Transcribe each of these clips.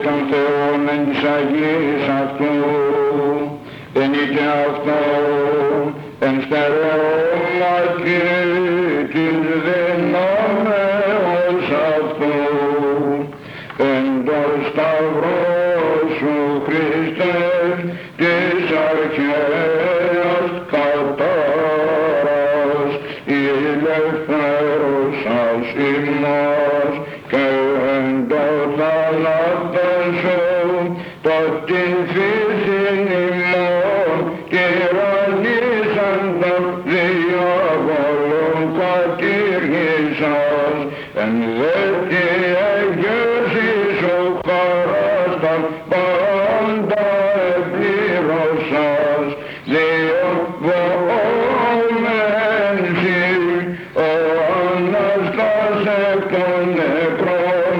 Τον Θεόν εν της Αγίας αυτού, εν είτε αυτό, εν στερεώμα και της δυνάμεως αυτού, εν το σταυρό σου Χριστέ, της αρχαίας κατάρας, ελευθέρωσας ημάς και εν το θάνατο σου, το την φύσιν ημών τυραννίσαντων διάβολων κατήργησας, εν δε τη εγγέρση σου χαράσταν πάντα επλήρωσας, διον βοόμεν σοι, ο Αναστάς εκ των νεκρών,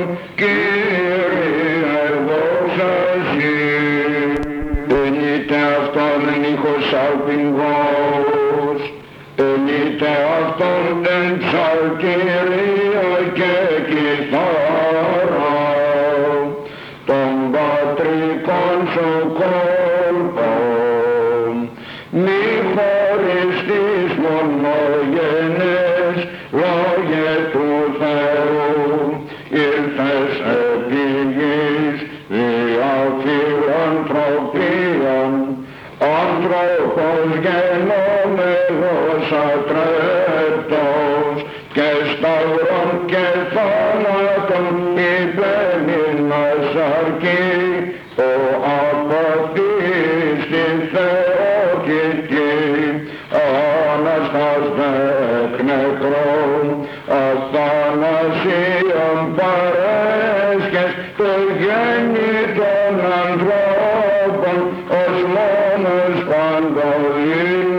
Κύριε δόξα σοι. Εν είτε αυτόν εν ήχος αλπιγός, εν είτε αυτόν εν ψαλτηρία και κιθάρα, των πατρικών σου κόλπων, μη χωριστείς μονογενές, λόγε του Θεού, ήρθες επί γης δια φιλανθρωπίαν, άνθρωπος γενόμενος ατρέπτος, και σταυρών και θάνατον υπέμεινας αρκεί, ο απατής στη Θεοκητή, Αναστάς εκ νεκρών, αθανασίαν παρέσχες το γέννη των ανθρώπων, ως μόνος παντοδύναμος